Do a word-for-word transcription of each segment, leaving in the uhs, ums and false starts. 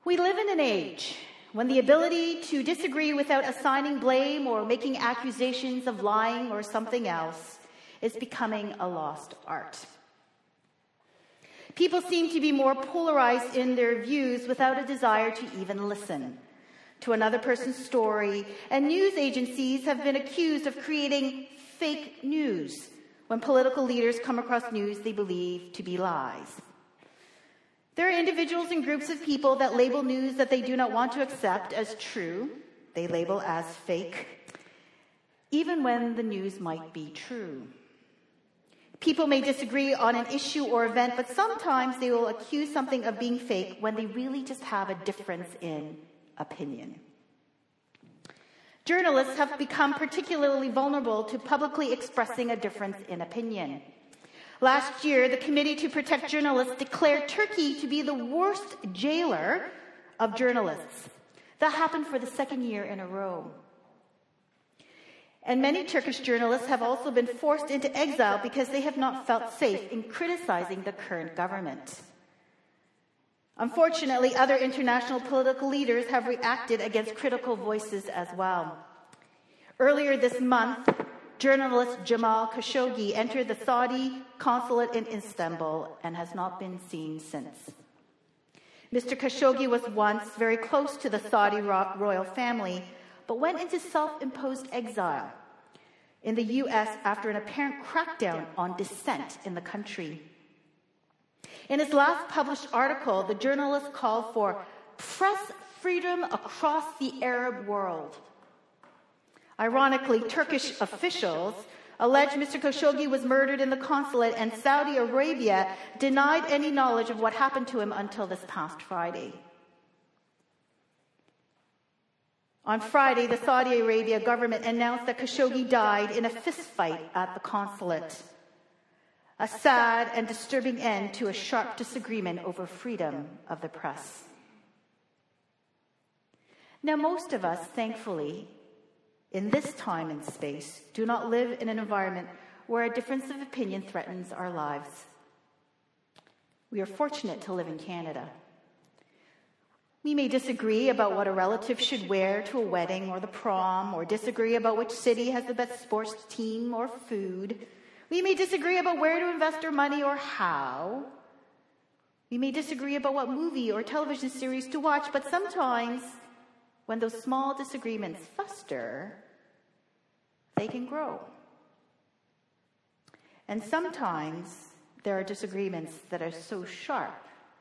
We live in an age when the ability to disagree without assigning blame or making accusations of lying or something else is becoming a lost art. People seem to be more polarized in their views without a desire to even listen to another person's story, and news agencies have been accused of creating fake news when political leaders come across news they believe to be lies. There are individuals and groups of people that label news that they do not want to accept as true. They label as fake, even when the news might be true. People may disagree on an issue or event, but sometimes they will accuse something of being fake when they really just have a difference in opinion. Journalists have become particularly vulnerable to publicly expressing a difference in opinion. Last year, the Committee to Protect Journalists declared Turkey to be the worst jailer of journalists. That happened for the second year in a row. And many Turkish journalists have also been forced into exile because they have not felt safe in criticizing the current government. Unfortunately, other international political leaders have reacted against critical voices as well. Earlier this month, journalist Jamal Khashoggi entered the Saudi consulate in Istanbul and has not been seen since. Mister Khashoggi was once very close to the Saudi royal family, but went into self-imposed exile in the U S after an apparent crackdown on dissent in the country. In his last published article, the journalist called for press freedom across the Arab world. Ironically, Turkish officials allege Mister Khashoggi was murdered in the consulate, and Saudi Arabia denied any knowledge of what happened to him until this past Friday. On Friday, the Saudi Arabia government announced that Khashoggi died in a fistfight at the consulate. A sad and disturbing end to a sharp disagreement over freedom of the press. Now, most of us, thankfully, in this time and space, do not live in an environment where a difference of opinion threatens our lives. We are fortunate to live in Canada. We may disagree about what a relative should wear to a wedding or the prom, or disagree about which city has the best sports team or food. We may disagree about where to invest our money or how. We may disagree about what movie or television series to watch, but sometimes when those small disagreements fester, they can grow. And sometimes there are disagreements that are so sharp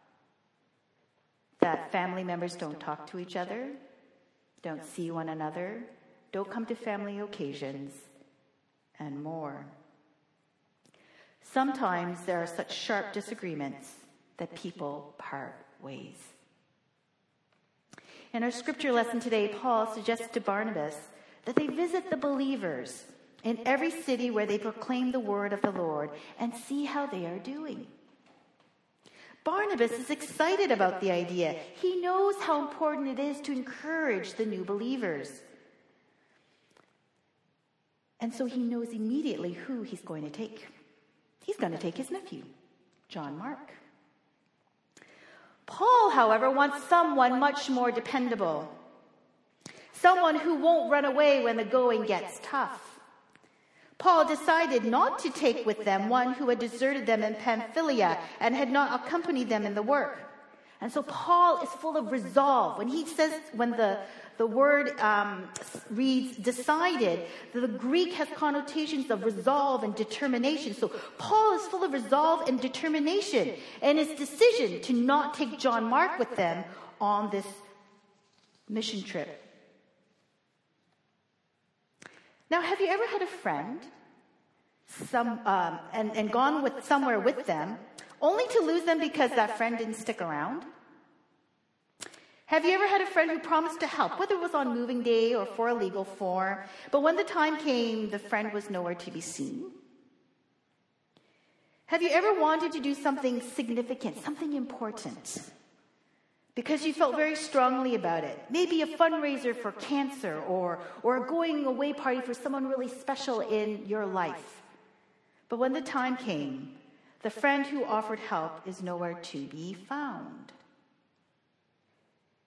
that family members don't talk to each other, don't see one another, don't come to family occasions, and more. Sometimes there are such sharp disagreements that people part ways. In our scripture lesson today, Paul suggests to Barnabas that they visit the believers in every city where they proclaim the word of the Lord and see how they are doing. Barnabas is excited about the idea. He knows how important it is to encourage the new believers. And so he knows immediately who he's going to take. He's going to take his nephew, John Mark. Paul, however, wants someone much more dependable. Someone who won't run away when the going gets tough. Paul decided not to take with them one who had deserted them in Pamphylia and had not accompanied them in the work. And so Paul is full of resolve. When he says, when the, the word um, reads decided, the Greek has connotations of resolve and determination. So Paul is full of resolve and determination in his decision to not take John Mark with them on this mission trip. Now, have you ever had a friend some, um, and, and gone with somewhere with them, only to lose them because that friend didn't stick around? Have you ever had a friend who promised to help, whether it was on moving day or for a legal form, but when the time came, the friend was nowhere to be seen? Have you ever wanted to do something significant, something important, because you felt very strongly about it? Maybe a fundraiser for cancer, or, or a going away party for someone really special in your life. But when the time came, the friend who offered help is nowhere to be found.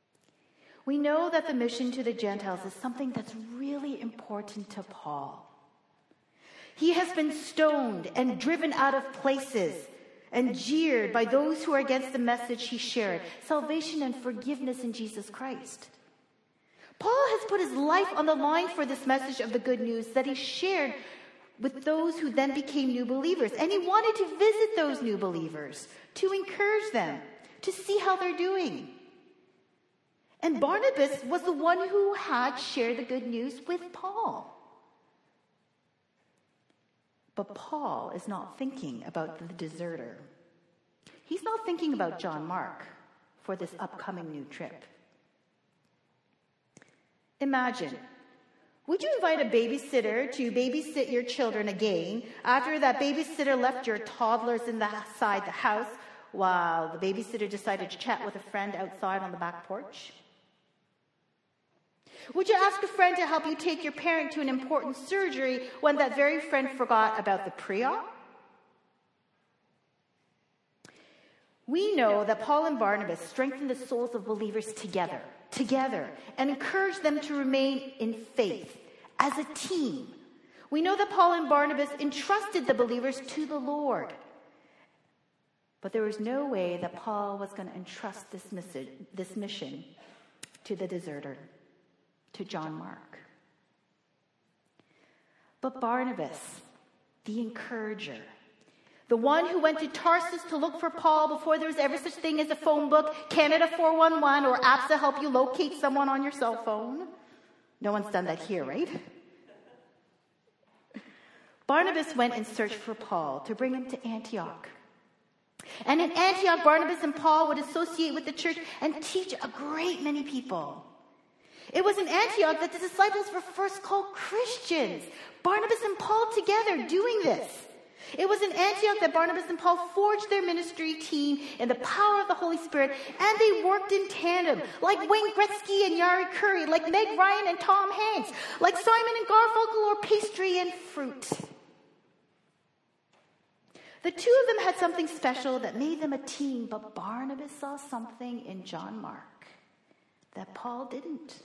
We know that the mission to the Gentiles is something that's really important to Paul. He has been stoned and driven out of places and jeered by those who are against the message he shared, salvation and forgiveness in Jesus Christ. Paul has put his life on the line for this message of the good news that he shared with those who then became new believers. And he wanted to visit those new believers, to encourage them, to see how they're doing. And Barnabas was the one who had shared the good news with Paul. But Paul is not thinking about the deserter. He's not thinking about John Mark for this upcoming new trip. Imagine, would you invite a babysitter to babysit your children again after that babysitter left your toddlers inside the house while the babysitter decided to chat with a friend outside on the back porch? Would you ask a friend to help you take your parent to an important surgery when that very friend forgot about the pre-op? We know that Paul and Barnabas strengthened the souls of believers together, together, and encouraged them to remain in faith as a team. We know that Paul and Barnabas entrusted the believers to the Lord. But there was no way that Paul was going to entrust this mission, this mission to the deserter, to John Mark. But Barnabas, the encourager, the one who went to Tarsus to look for Paul before there was ever such thing as a phone book, Canada four one one, or apps to help you locate someone on your cell phone. No one's done that here, right? Barnabas went in search for Paul to bring him to Antioch. And in Antioch, Barnabas and Paul would associate with the church and teach a great many people. It was in Antioch that the disciples were first called Christians. Barnabas and Paul together doing this. It was in Antioch that Barnabas and Paul forged their ministry team in the power of the Holy Spirit, and they worked in tandem, like Wayne Gretzky and Yari Curry, like Meg Ryan and Tom Hanks, like Simon and Garfunkel or pastry and fruit. The two of them had something special that made them a team, but Barnabas saw something in John Mark that Paul didn't.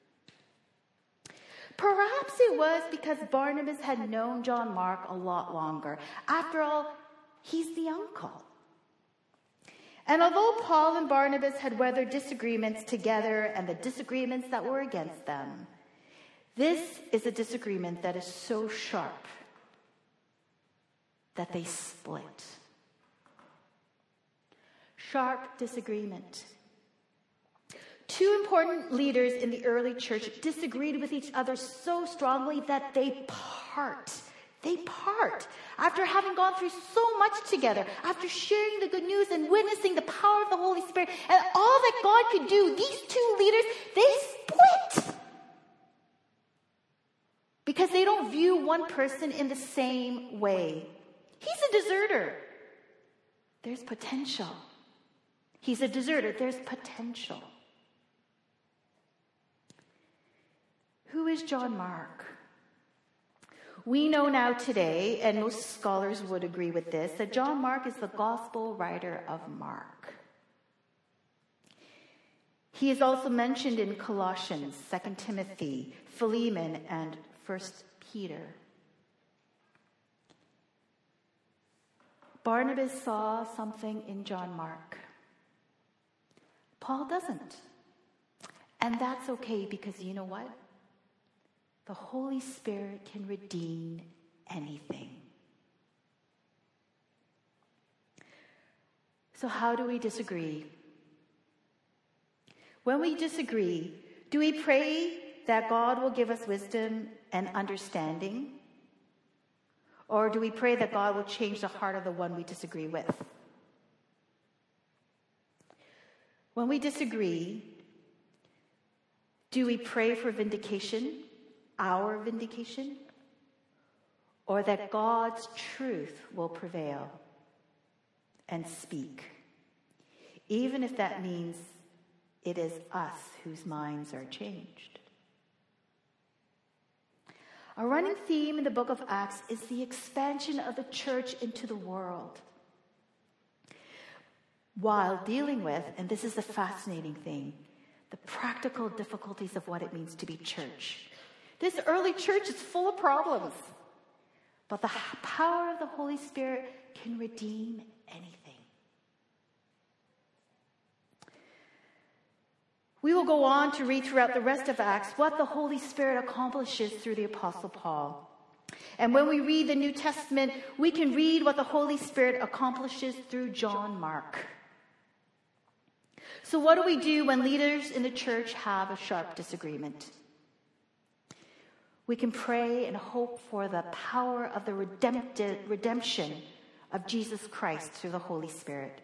Perhaps it was because Barnabas had known John Mark a lot longer. After all, he's the uncle. And although Paul and Barnabas had weathered disagreements together and the disagreements that were against them, this is a disagreement that is so sharp that they split. Sharp disagreement. Two important leaders in the early church disagreed with each other so strongly that they part. They part. After having gone through so much together, after sharing the good news and witnessing the power of the Holy Spirit and all that God could do, these two leaders, they split. Because they don't view one person in the same way. He's a deserter. There's potential. He's a deserter. There's potential. Who is John Mark? We know now today, and most scholars would agree with this, that John Mark is the gospel writer of Mark. He is also mentioned in Colossians, Second Timothy, Philemon, and First Peter. Barnabas saw something in John Mark. Paul doesn't. And that's okay, because you know what? The Holy Spirit can redeem anything. So how do we disagree? When we disagree, do we pray that God will give us wisdom and understanding? Or do we pray that God will change the heart of the one we disagree with? When we disagree, do we pray for vindication? Our vindication, or that God's truth will prevail and speak, even if that means it is us whose minds are changed. A running theme in the book of Acts is the expansion of the church into the world, while dealing with, and this is the fascinating thing, the practical difficulties of what it means to be church. This early church is full of problems, but the power of the Holy Spirit can redeem anything. We will go on to read throughout the rest of Acts what the Holy Spirit accomplishes through the Apostle Paul. And when we read the New Testament, we can read what the Holy Spirit accomplishes through John Mark. So what do we do when leaders in the church have a sharp disagreement? We can pray and hope for the power of the redemptive, redemption of Jesus Christ through the Holy Spirit.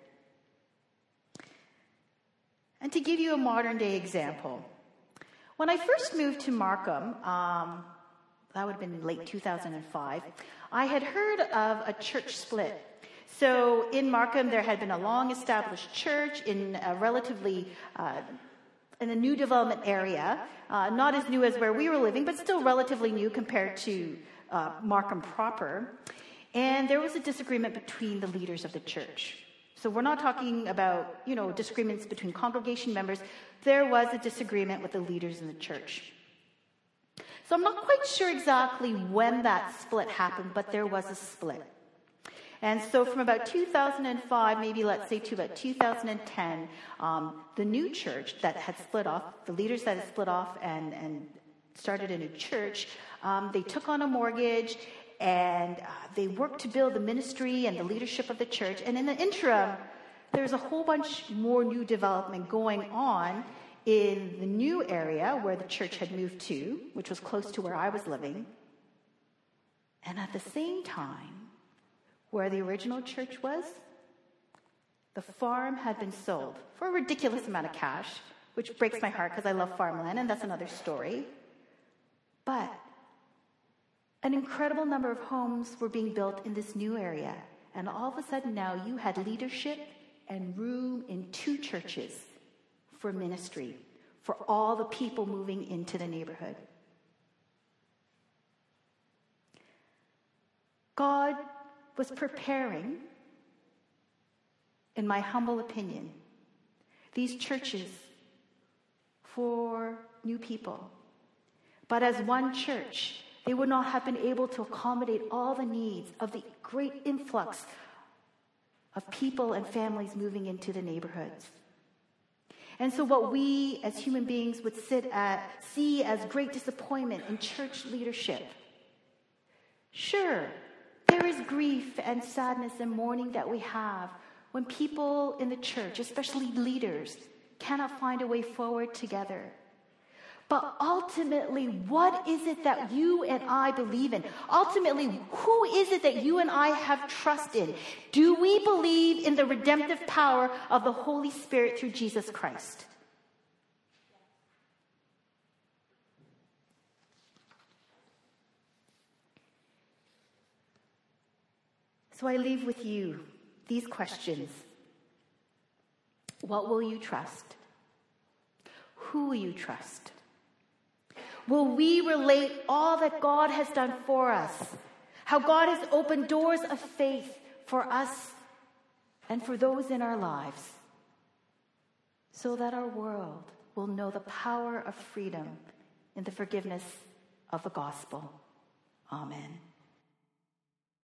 And to give you a modern day example, when I first moved to Markham, um, that would have been late two thousand five, I had heard of a church split. So in Markham, there had been a long established church in a relatively, uh, in a new development area, uh, not as new as where we were living, but still relatively new compared to uh, Markham proper. And there was a disagreement between the leaders of the church. So we're not talking about, you know, disagreements between congregation members. There was a disagreement with the leaders in the church. So I'm not quite sure exactly when that split happened, but there was a split. And so from about two thousand five, maybe let's say to about two thousand ten, um, the new church that had split off, the leaders that had split off and, and started a new church, um, they took on a mortgage. And uh, they worked to build the ministry and the leadership of the church. And in the interim, there's a whole bunch more new development going on in the new area where the church had moved to, which was close to where I was living. And at the same time, where the original church was, the farm had been sold for a ridiculous amount of cash, which breaks my heart because I love farmland, and that's another story. But an incredible number of homes were being built in this new area. And all of a sudden now you had leadership and room in two churches for ministry, for all the people moving into the neighborhood. God was preparing, in my humble opinion, these churches for new people. But as one church, they would not have been able to accommodate all the needs of the great influx of people and families moving into the neighborhoods. And so what we as human beings would sit at, see as great disappointment in church leadership. Sure, there is grief and sadness and mourning that we have when people in the church, especially leaders, cannot find a way forward together. But ultimately, what is it that you and I believe in? Ultimately, who is it that you and I have trust in? Do we believe in the redemptive power of the Holy Spirit through Jesus Christ? So I leave with you these questions. What will you trust? Who will you trust? Will we relate all that God has done for us? How God has opened doors of faith for us and for those in our lives, so that our world will know the power of freedom in the forgiveness of the gospel. Amen.